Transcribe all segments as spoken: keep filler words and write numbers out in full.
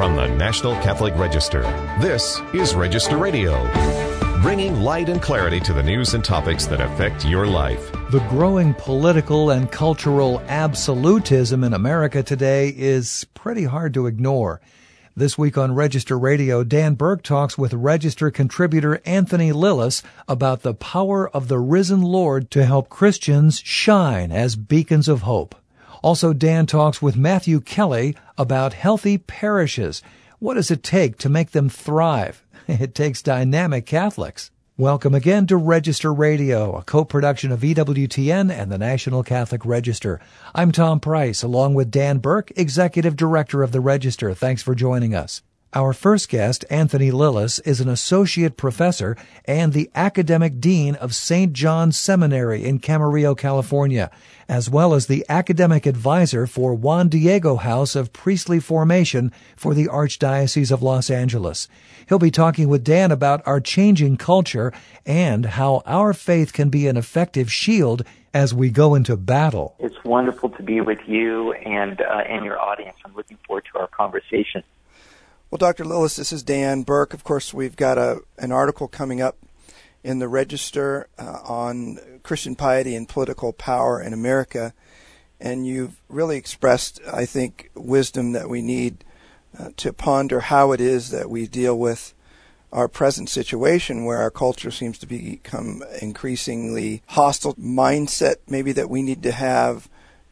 From the National Catholic Register, this is Register Radio, bringing light and clarity to the news and topics that affect your life. The growing political and cultural absolutism in America today is pretty hard to ignore. This week on Register Radio, Dan Burke talks with Register contributor Anthony Lilles about the power of the risen Lord to help Christians shine as beacons of hope. Also, Dan talks with Matthew Kelly about healthy parishes. What does it take to make them thrive? It takes dynamic Catholics. Welcome again to Register Radio, a co-production of E W T N and the National Catholic Register. I'm Tom Price, along with Dan Burke, Executive Director of the Register. Thanks for joining us. Our first guest, Anthony Lilles, is an associate professor and the academic dean of Saint John's Seminary in Camarillo, California, as well as the academic advisor for Juan Diego House of Priestly Formation for the Archdiocese of Los Angeles. He'll be talking with Dan about our changing culture and how our faith can be an effective shield as we go into battle. It's wonderful to be with you and uh, and your audience. I'm looking forward to our conversation. Well, Doctor Lilles, this is Dan Burke. Of course, we've got a an article coming up in the Register uh, on Christian piety and political power in America, and you've really expressed, I think, wisdom that we need uh, to ponder how it is that we deal with our present situation where our culture seems to become increasingly hostile mindset maybe that we need to have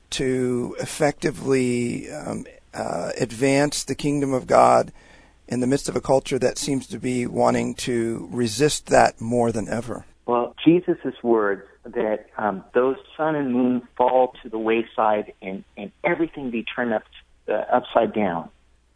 to effectively um, uh, advance the kingdom of God in the midst of a culture that seems to be wanting to resist that more than ever. Well, Jesus' words that um, those sun and moon fall to the wayside and, and everything be turned up, uh, upside down,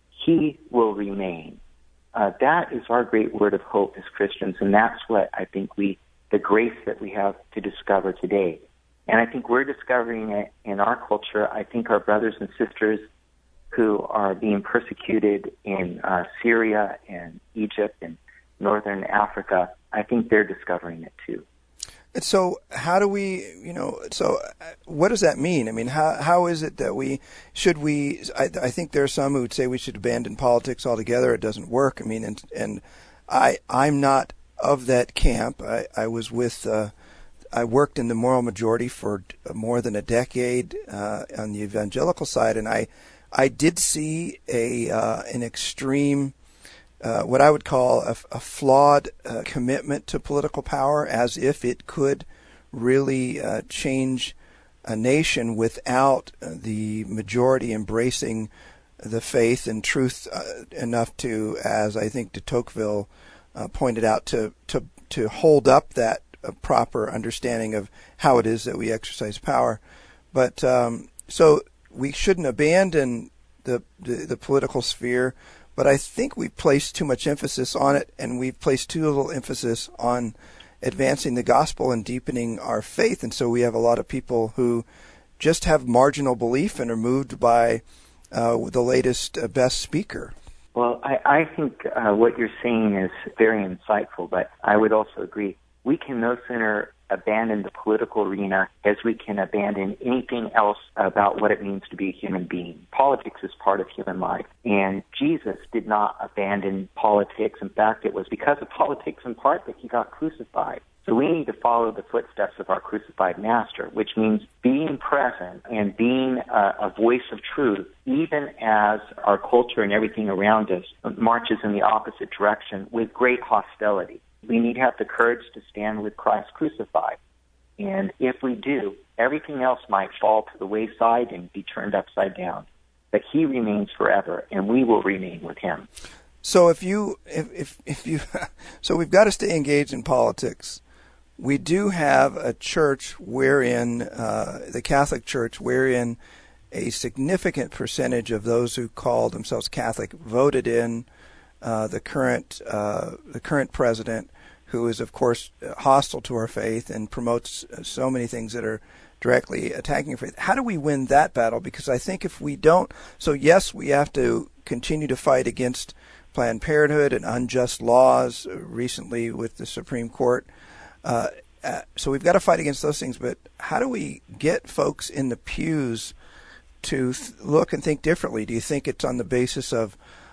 he will remain. Uh, that is our great word of hope as Christians, and that's what I think we, the grace that we have to discover today. And I think we're discovering it in our culture. I think our brothers and sisters who are being persecuted in uh, Syria and Egypt and northern Africa, I think they're discovering it too. And so how do we, you know, so what does that mean? I mean, how how is it that we, should we, I, I think there are some who would say we should abandon politics altogether. It doesn't work. I mean, and, and I, I'm not of that camp. I, I was with, uh, I worked in the moral majority for more than a decade uh, on the evangelical side, and I I did see a uh, an extreme, uh, what I would call a, a flawed uh, commitment to political power, as if it could really uh, change a nation without the majority embracing the faith and truth uh, enough to, as I think de Tocqueville uh, pointed out, to, to, to hold up that uh, proper understanding of how it is that we exercise power. But um, so... we shouldn't abandon the, the the political sphere, but I think we've placed too much emphasis on it, and we've placed too little emphasis on advancing the gospel and deepening our faith. And so we have a lot of people who just have marginal belief and are moved by uh, the latest uh, best speaker. Well, I, I think uh, what you're saying is very insightful, but I would also agree. We can no sooner abandon the political arena as we can abandon anything else about what it means to be a human being. Politics is part of human life, and Jesus did not abandon politics. In fact, it was because of politics in part that he got crucified. So we need to follow the footsteps of our crucified master, which means being present and being a, a voice of truth, even as our culture and everything around us marches in the opposite direction with great hostility. We need to have the courage to stand with Christ crucified. And if we do, everything else might fall to the wayside and be turned upside down. But he remains forever, and we will remain with him. So if you, if, if, if you, so we've got to stay engaged in politics. We do have a church wherein, uh, the Catholic Church, wherein a significant percentage of those who call themselves Catholic voted in uh, the current, uh, the current president, who is, of course, hostile to our faith and promotes so many things that are directly attacking our faith. How do we win that battle? Because I think if we don't, so yes, we have to continue to fight against Planned Parenthood and unjust laws recently with the Supreme Court. Uh, uh, so we've got to fight against those things, but how do we get folks in the pews to th- look and think differently? Do you think it's on the basis of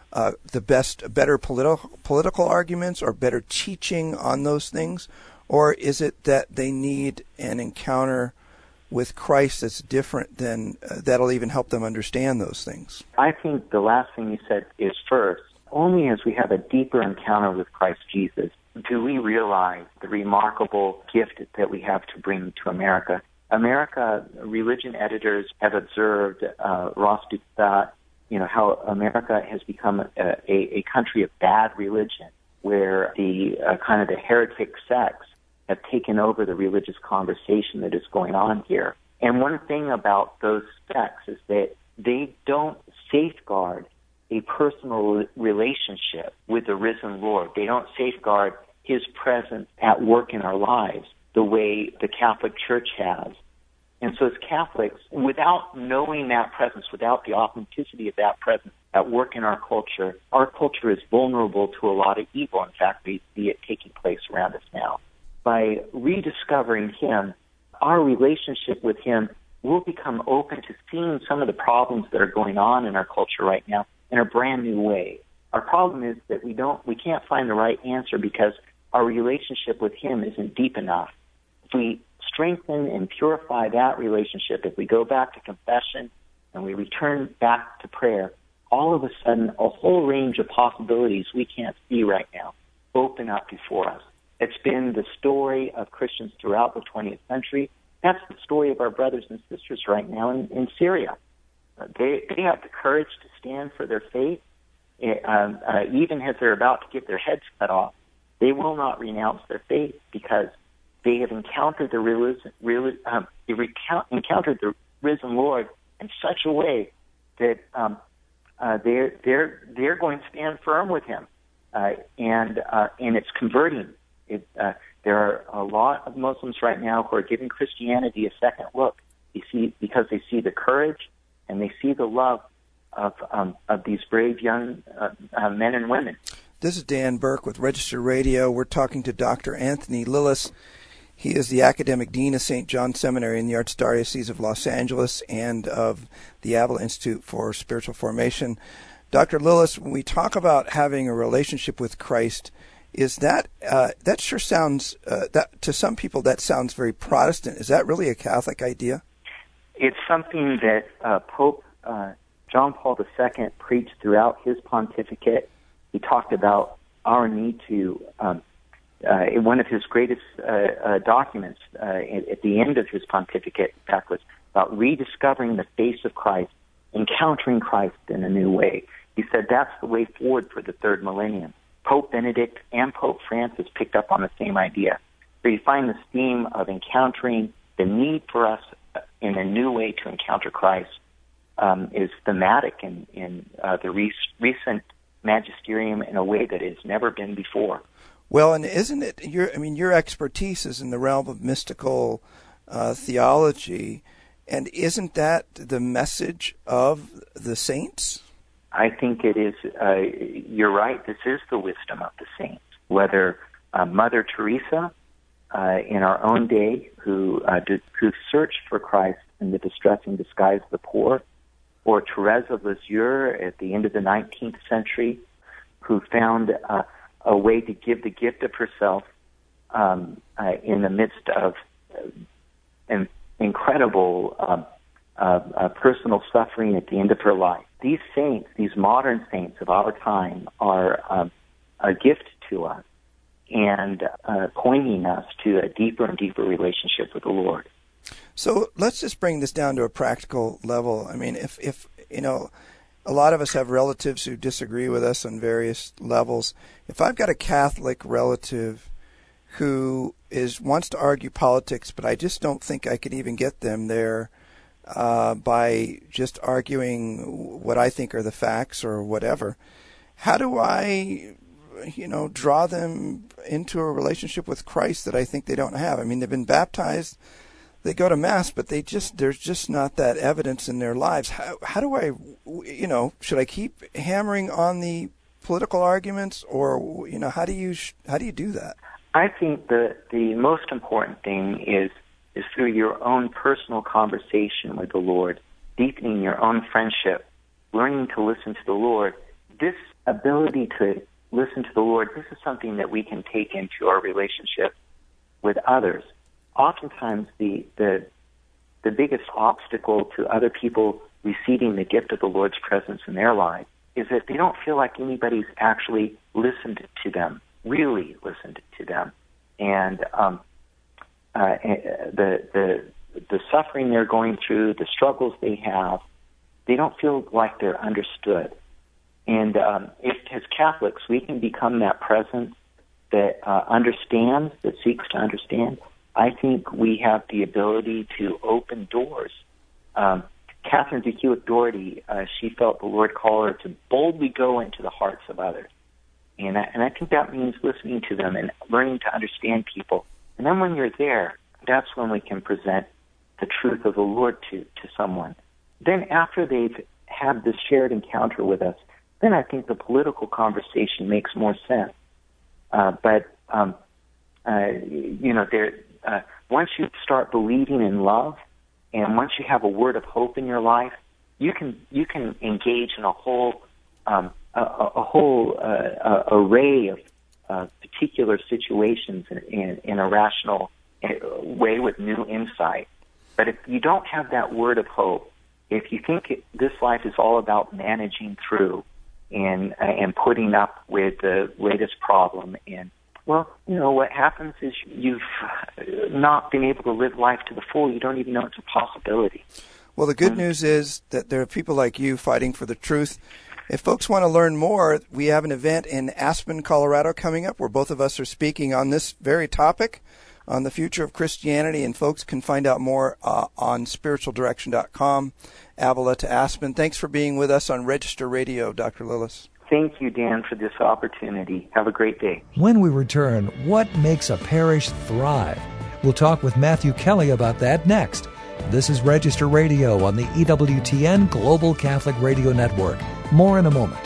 uh, the best, better political political arguments or better teaching on those things? Or is it that they need an encounter with Christ that's different than, uh, that'll even help them understand those things? I think the last thing you said is first. Only as we have a deeper encounter with Christ Jesus do we realize the remarkable gift that we have to bring to America. America, religion editors have observed, uh, Ross Douthat, you know, how America has become a, a, a country of bad religion, where the uh, kind of the heretic sects have taken over the religious conversation that is going on here. And one thing about those sects is that they don't safeguard a personal relationship with the risen Lord. They don't safeguard his presence at work in our lives the way the Catholic Church has. And so as Catholics, without knowing that presence, without the authenticity of that presence at work in our culture, our culture is vulnerable to a lot of evil. In fact, we see it taking place around us now. By rediscovering him, our relationship with him will become open to seeing some of the problems that are going on in our culture right now in a brand new way. Our problem is that we don't, we can't find the right answer because our relationship with him isn't deep enough. If we strengthen and purify that relationship, if we go back to confession and we return back to prayer, all of a sudden a whole range of possibilities we can't see right now open up before us. It's been the story of Christians throughout the twentieth century. That's the story of our brothers and sisters right now in, in Syria. Uh, they, they have the courage to stand for their faith, uh, uh, even as they're about to get their heads cut off. They will not renounce their faith because they have encountered the real, real, um, they recount, encountered the risen Lord in such a way that um, uh, they're they're they're going to stand firm with him, uh, and uh, and it's converting. It, uh, there are a lot of Muslims right now who are giving Christianity a second look. You see, because they see the courage and they see the love of um, of these brave young uh, uh, men and women. This is Dan Burke with Register Radio. We're talking to Doctor Anthony Lilles. He is the academic dean of Saint John Seminary in the Archdiocese of Los Angeles and of the Avila Institute for Spiritual Formation. Doctor Lilles, when we talk about having a relationship with Christ, is that uh, that sure sounds uh, that to some people that sounds very Protestant. Is that really a Catholic idea? It's something that uh, Pope uh, John Paul the Second preached throughout his pontificate. He talked about our need to, um, uh, in one of his greatest uh, uh, documents uh, at, at the end of his pontificate, in fact, was about rediscovering the face of Christ, encountering Christ in a new way. He said that's the way forward for the third millennium. Pope Benedict and Pope Francis picked up on the same idea. So you find this theme of encountering the need for us in a new way to encounter Christ um, is thematic in, in uh, the re- recent magisterium in a way that has never been before. Well, and isn't it, your, I mean, your expertise is in the realm of mystical uh, theology, and isn't that the message of the saints? I think it is, uh, you're right, this is the wisdom of the saints. Whether uh, Mother Teresa uh, in our own day, who, uh, did, who searched for Christ in the distressing disguise of the poor, or Therese of Lisieux at the end of the nineteenth century, who found uh, a way to give the gift of herself um, uh, in the midst of uh, an incredible uh, uh, uh, personal suffering at the end of her life. These saints, these modern saints of our time, are um, a gift to us and uh, pointing us to a deeper and deeper relationship with the Lord. So let's just bring this down to a practical level. I mean, if, if you know, a lot of us have relatives who disagree with us on various levels. If I've got a Catholic relative who is wants to argue politics, but I just don't think I could even get them there uh, by just arguing what I think are the facts or whatever, how do I, you know, draw them into a relationship with Christ that I think they don't have? I mean, they've been baptized, they go to Mass, but they just there's just not that evidence in their lives. How, how do I, you know, should I keep hammering on the political arguments, or, you know, how do you how do you do that? I think the the most important thing is is through your own personal conversation with the Lord, deepening your own friendship, learning to listen to the Lord, this ability to listen to the Lord, this is something that we can take into our relationship with others. Oftentimes, the the the biggest obstacle to other people receiving the gift of the Lord's presence in their life is that they don't feel like anybody's actually listened to them, really listened to them, and um, uh, the the the suffering they're going through, the struggles they have, they don't feel like they're understood. And um, if, as Catholics, we can become that presence that uh, understands, that seeks to understand, I think we have the ability to open doors. Um, Catherine de Hewitt Doherty, uh, she felt the Lord call her to boldly go into the hearts of others. And I, and I think that means listening to them and learning to understand people. And then when you're there, that's when we can present the truth of the Lord to, to someone. Then after they've had this shared encounter with us, then I think the political conversation makes more sense. Uh, but, um, uh, you know, there, uh, once you start believing in love, and once you have a word of hope in your life, you can you can engage in a whole um, a, a whole uh, uh, array of uh, particular situations in, in, in a rational way with new insight. But if you don't have that word of hope, if you think it, this life is all about managing through and uh, and putting up with the latest problem, and well, you know, what happens is you've not been able to live life to the full. You don't even know it's a possibility. Well, the good news is that there are people like you fighting for the truth. If folks want to learn more, we have an event in Aspen, Colorado coming up where both of us are speaking on this very topic, on the future of Christianity, and folks can find out more uh, on spiritual direction dot com. Avila to Aspen. Thanks for being with us on Register Radio, Doctor Lillis. Thank you, Dan, for this opportunity. Have a great day. When we return, what makes a parish thrive? We'll talk with Matthew Kelly about that next. This is Register Radio on the E W T N Global Catholic Radio Network. More in a moment.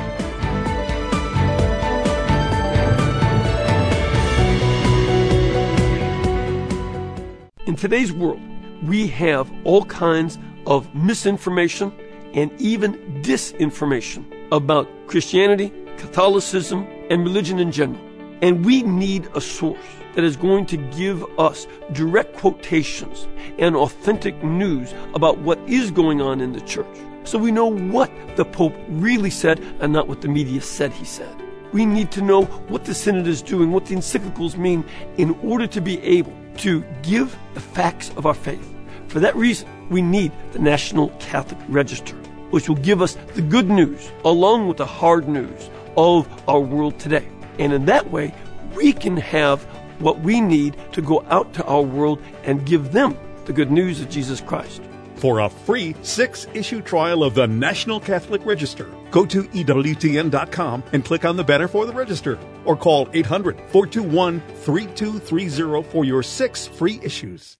In today's world, we have all kinds of misinformation and even disinformation about Christianity, Catholicism, and religion in general. And we need a source that is going to give us direct quotations and authentic news about what is going on in the church, so we know what the Pope really said and not what the media said he said. We need to know what the Synod is doing, what the encyclicals mean, in order to be able to give the facts of our faith. For that reason, we need the National Catholic Register, which will give us the good news along with the hard news of our world today. And in that way, we can have what we need to go out to our world and give them the good news of Jesus Christ. For a free six-issue trial of the National Catholic Register, go to E W T N dot com and click on the banner for the Register, or call eight hundred, four two one, three two three zero for your six free issues.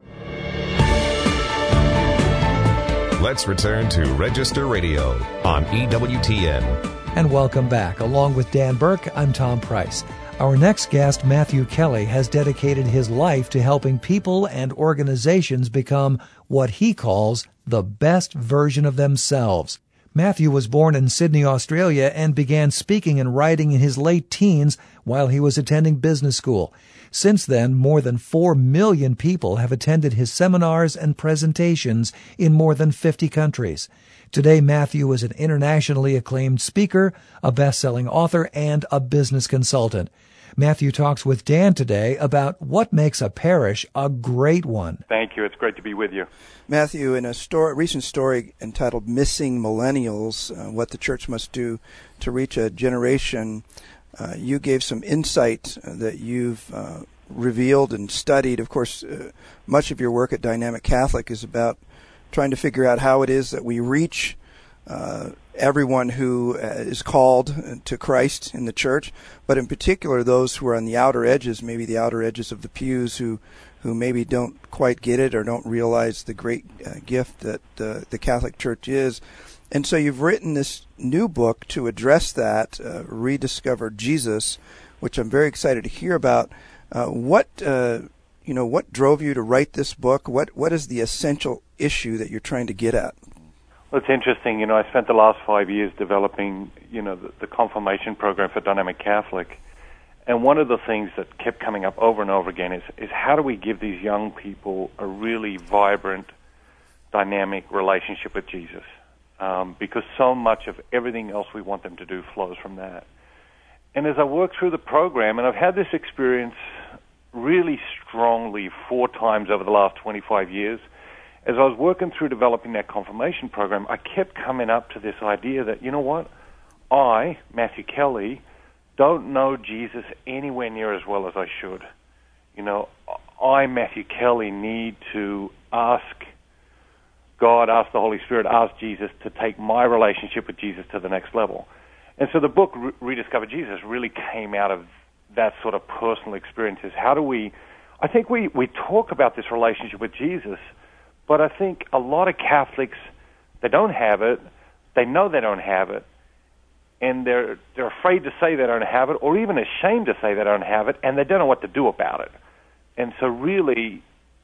Let's return to Register Radio on E W T N. And welcome back. Along with Dan Burke, I'm Tom Price. Our next guest, Matthew Kelly, has dedicated his life to helping people and organizations become what he calls the best version of themselves. Matthew was born in Sydney, Australia, and began speaking and writing in his late teens while he was attending business school. Since then, more than four million people have attended his seminars and presentations in more than fifty countries. Today, Matthew is an internationally acclaimed speaker, a best-selling author, and a business consultant. Matthew talks with Dan today about what makes a parish a great one. Thank you. It's great to be with you. Matthew, in a story, recent story entitled Missing Millennials, uh, What the Church Must Do to Reach a Generation, uh, you gave some insight uh, that you've uh, revealed and studied. Of course, uh, much of your work at Dynamic Catholic is about trying to figure out how it is that we reach uh, everyone who uh, is called to Christ in the church, but in particular those who are on the outer edges, maybe the outer edges of the pews, who who maybe don't quite get it or don't realize the great uh, gift that uh, the Catholic Church is. And so you've written this new book to address that, uh, Rediscover Jesus, which I'm very excited to hear about. Uh, what uh, you know, what drove you to write this book? What what is the essential issue that you're trying to get at? Well, it's interesting. You know, I spent the last five years developing, you know, the, the confirmation program for Dynamic Catholic. And one of the things that kept coming up over and over again is, is how do we give these young people a really vibrant, dynamic relationship with Jesus? Um, because so much of everything else we want them to do flows from that. And as I work through the program, and I've had this experience really strongly four times over the last twenty-five years, as I was working through developing that confirmation program, I kept coming up to this idea that, you know what, I, Matthew Kelly, don't know Jesus anywhere near as well as I should. You know, I, Matthew Kelly, need to ask God, ask the Holy Spirit, ask Jesus to take my relationship with Jesus to the next level. And so the book, Rediscover Jesus, really came out of that sort of personal experiences. How do we, I think we, we talk about this relationship with Jesus, but I think a lot of Catholics, they don't have it, they know they don't have it, and they're they're afraid to say they don't have it, or even ashamed to say they don't have it, and they don't know what to do about it. And so really,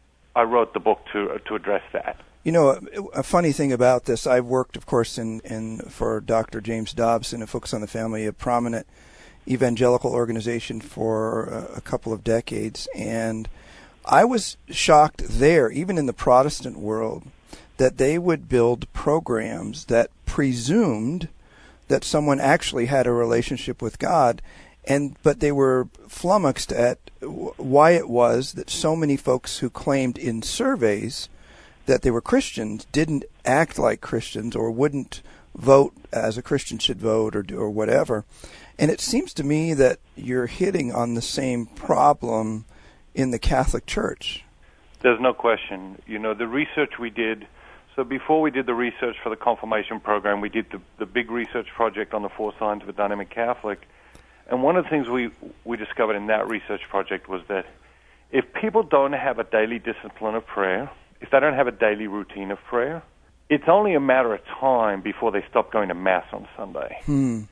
I wrote the book to to address that. You know, a, a funny thing about this, I've worked, of course, in, in for Doctor James Dobson at Focus on the Family, a prominent evangelical organization for a, a couple of decades, and I was shocked there, even in the Protestant world, that they would build programs that presumed that someone actually had a relationship with God, and but they were flummoxed at why it was that so many folks who claimed in surveys that they were Christians didn't act like Christians or wouldn't vote as a Christian should vote or do or whatever. And it seems to me that you're hitting on the same problem in the Catholic Church. There's no question. You know, the research we did, so before we did the research for the confirmation program, we did the, the big research project on the four signs of a dynamic Catholic. And one of the things we, we discovered in that research project was that if people don't have a daily discipline of prayer, if they don't have a daily routine of prayer, it's only a matter of time before they stop going to Mass on Sunday. Hmm.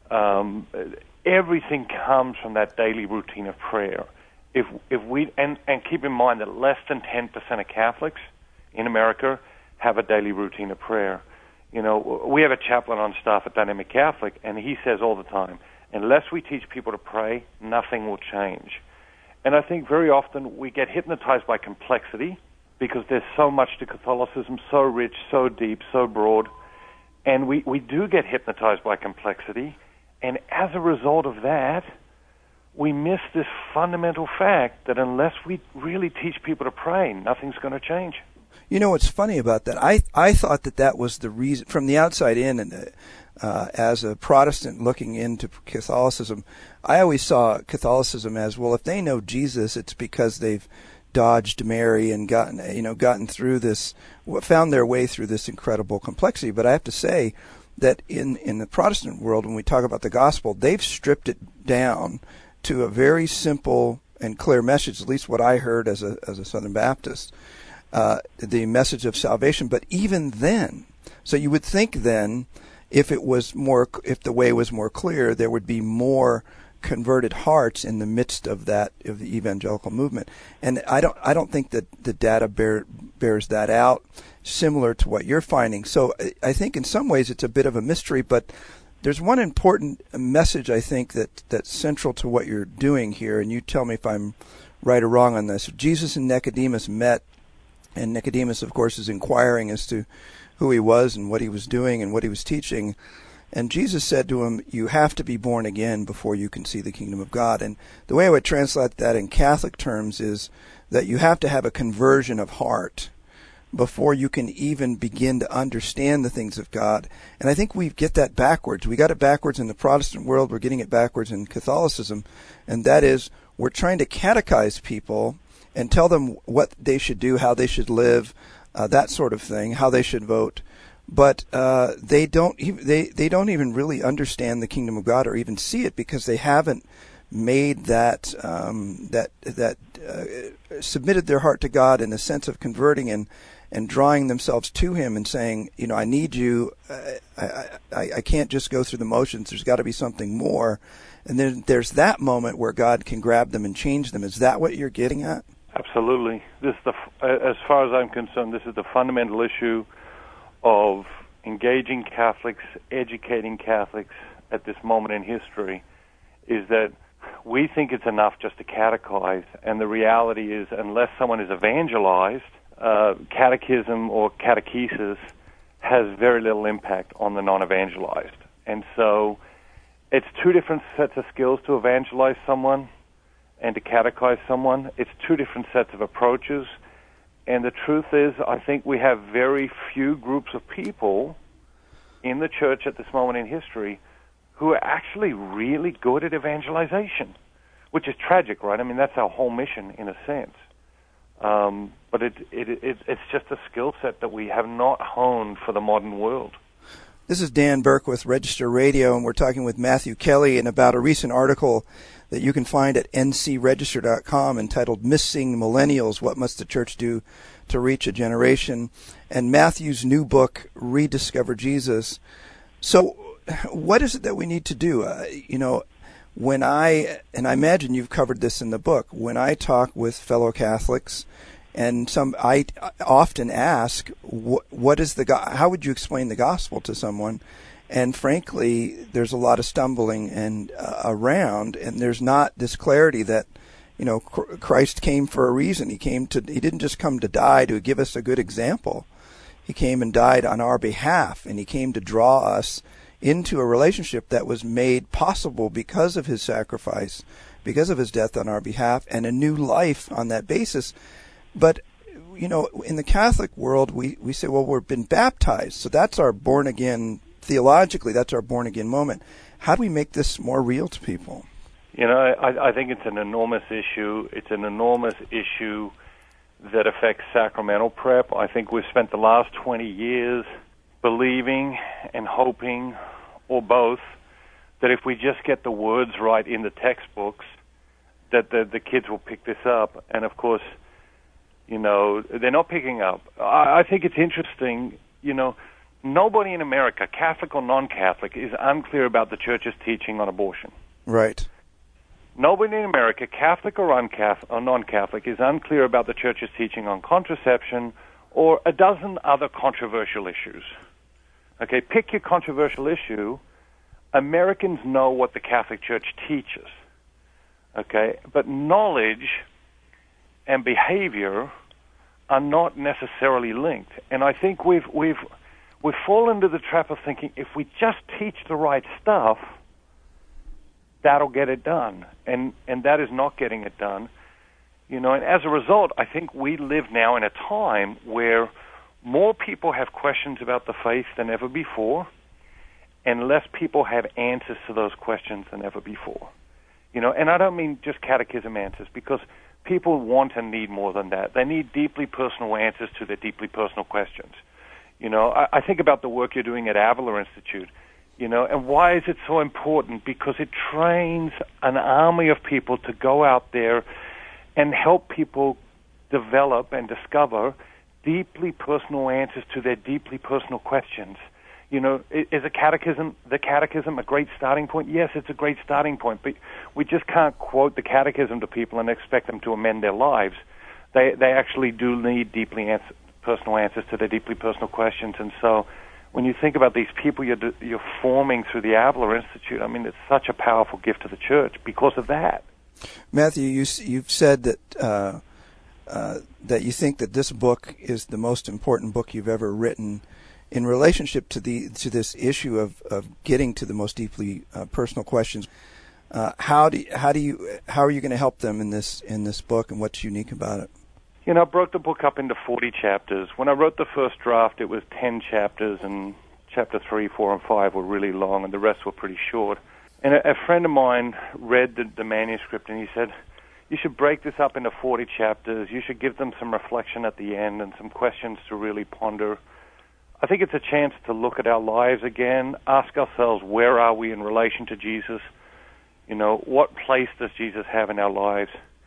Um, everything comes from that daily routine of prayer. If if we and, and keep in mind that less than ten percent of Catholics in America have a daily routine of prayer. You know, we have a chaplain on staff at Dynamic Catholic, and he says all the time, unless we teach people to pray, nothing will change. And I think very often we get hypnotized by complexity because there's so much to Catholicism, so rich, so deep, so broad, and we, we do get hypnotized by complexity, and as a result of that, we miss this fundamental fact that unless we really teach people to pray, nothing's going to change. You know what's funny about that? I I thought that that was the reason, from the outside in, and uh, as a Protestant looking into Catholicism, I always saw Catholicism as, well, if they know Jesus, it's because they've dodged Mary and gotten you know gotten through this, found their way through this incredible complexity. But I have to say that in in the Protestant world, when we talk about the gospel, they've stripped it down to a very simple and clear message, at least what I heard as a as a Southern Baptist, uh, the message of salvation. But even then, so you would think then, if it was more, if the way was more clear, there would be more converted hearts in the midst of that, of the evangelical movement. And I don't I don't think that the data bear, bears that out, similar to what you're finding. So I think in some ways it's a bit of a mystery, but there's one important message, I think, that that's central to what you're doing here, and you tell me if I'm right or wrong on this. Jesus and Nicodemus met, and Nicodemus, of course, is inquiring as to who he was and what he was doing and what he was teaching. And Jesus said to him, you have to be born again before you can see the kingdom of God. And the way I would translate that in Catholic terms is that you have to have a conversion of heart before you can even begin to understand the things of God. And I think we get that backwards. We got it backwards in the Protestant world. We're getting it backwards in Catholicism. And that is, we're trying to catechize people and tell them what they should do, how they should live, uh, that sort of thing, how they should vote. But uh, they don't they, they don't even really understand the kingdom of God or even see it, because they haven't made that um, that that uh, submitted their heart to God in a sense of converting and and drawing themselves to Him and saying, you know, I need you. I, I, I can't just go through the motions. There's got to be something more. And then there's that moment where God can grab them and change them. Is that what you're getting at? Absolutely. This is the, as far as I'm concerned, this is the fundamental issue of engaging Catholics, educating Catholics at this moment in history is that we think it's enough just to catechize, and the reality is unless someone is evangelized, uh, catechism or catechesis has very little impact on the non-evangelized. And so it's two different sets of skills to evangelize someone and to catechize someone. It's two different sets of approaches. And the truth is, I think we have very few groups of people in the church at this moment in history who are actually really good at evangelization, which is tragic, right? I mean, that's our whole mission in a sense. Um, but it, it, it, it's just a skill set that we have not honed for the modern world. This is Dan Burke with Register Radio, and we're talking with Matthew Kelly and about a recent article that you can find at n c register dot com entitled Missing Millennials, What Must the Church Do to Reach a Generation? And Matthew's new book, Rediscover Jesus. So what is it that we need to do? Uh, you know, when I, and I imagine you've covered this in the book, when I talk with fellow Catholics, and some, I often ask, what, what is the, how would you explain the gospel to someone? And frankly, there's a lot of stumbling and uh, around, and there's not this clarity that, you know, Christ came for a reason. He came to, he didn't just come to die to give us a good example. He came and died on our behalf, and he came to draw us into a relationship that was made possible because of his sacrifice, because of his death on our behalf, and a new life on that basis. But, you know, in the Catholic world, we, we say, well, we've been baptized, so that's our born-again, theologically, that's our born-again moment. How do we make this more real to people? You know, I, I think it's an enormous issue. It's an enormous issue that affects sacramental prep. I think we've spent the last twenty years believing and hoping, or both, that if we just get the words right in the textbooks, that the, the kids will pick this up. And, of course, you know, they're not picking up. I, I think it's interesting, you know, nobody in America, Catholic or non-Catholic, is unclear about the Church's teaching on abortion. Right. Nobody in America, Catholic or, uncatholic, or non-Catholic, is unclear about the Church's teaching on contraception or a dozen other controversial issues. Okay, pick your controversial issue. Americans know what the Catholic Church teaches. Okay, but knowledge and behavior are not necessarily linked. And I think we've we've we've fallen into the trap of thinking if we just teach the right stuff, that'll get it done. And and that is not getting it done. You know, and as a result, I think we live now in a time where more people have questions about the faith than ever before, and less people have answers to those questions than ever before. You know, and I don't mean just catechism answers, because people want and need more than that. They need deeply personal answers to their deeply personal questions. You know, I, I think about the work you're doing at Avila Institute, you know, and why is it so important? Because it trains an army of people to go out there and help people develop and discover deeply personal answers to their deeply personal questions. You know, is a catechism, the catechism a great starting point? Yes, it's a great starting point, but we just can't quote the catechism to people and expect them to amend their lives. They they actually do need deeply answer, personal answers to their deeply personal questions. And so when you think about these people you're, you're forming through the Avila Institute, I mean, it's such a powerful gift to the Church because of that. Matthew, you, you've said that uh, uh, that you think that this book is the most important book you've ever written in relationship to the to this issue of, of getting to the most deeply uh, personal questions. Uh, how do you, how do you how are you going to help them in this in this book, and what's unique about it? You know, I broke the book up into forty chapters. When I wrote the first draft, it was ten chapters, and chapter three, four, and five were really long, and the rest were pretty short. And a, a friend of mine read the, the manuscript, and he said, you should break this up into forty chapters. You should give them some reflection at the end and some questions to really ponder. I think it's a chance to look at our lives again, ask ourselves, where are we in relation to Jesus? You know, what place does Jesus have in our lives?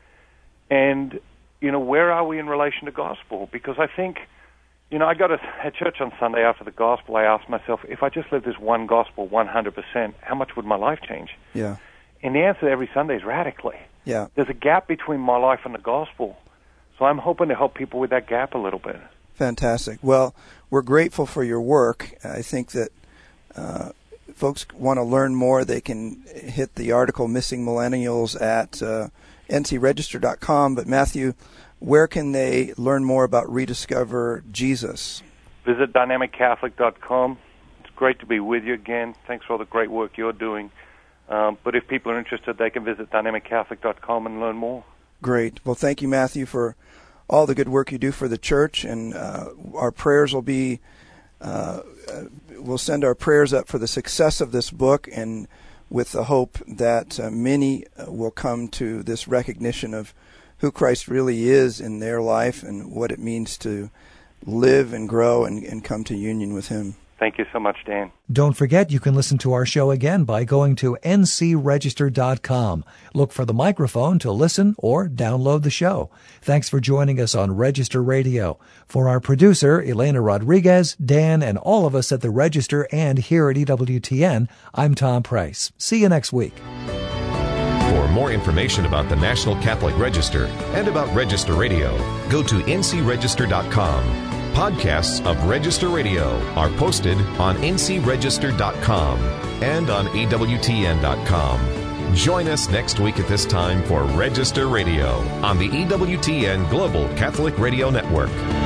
And, you know, where are we in relation to gospel? Because I think, you know, I got to, at church on Sunday after the gospel, I asked myself, if I just lived this one gospel one hundred percent, how much would my life change? Yeah. And the answer every Sunday is radically. Yeah. There's a gap between my life and the gospel. So I'm hoping to help people with that gap a little bit. Fantastic. Well, we're grateful for your work. I think that uh, folks want to learn more. They can hit the article Missing Millennials at uh, N C Register dot com. But Matthew, where can they learn more about Rediscover Jesus? Visit Dynamic Catholic dot com. It's great to be with you again. Thanks for all the great work you're doing. Um, but if people are interested, they can visit Dynamic Catholic dot com and learn more. Great. Well, thank you, Matthew, for all the good work you do for the church. And uh, our prayers will be, uh, we'll send our prayers up for the success of this book, and with the hope that uh, many will come to this recognition of who Christ really is in their life and what it means to live and grow and, and come to union with Him. Thank you so much, Dan. Don't forget, you can listen to our show again by going to N C Register dot com. Look for the microphone to listen or download the show. Thanks for joining us on Register Radio. For our producer, Elena Rodriguez, Dan, and all of us at the Register and here at E W T N, I'm Tom Price. See you next week. For more information about the National Catholic Register and about Register Radio, go to N C Register dot com. Podcasts of Register Radio are posted on N C Register dot com and on E W T N dot com. Join us next week at this time for Register Radio on the E W T N Global Catholic Radio Network.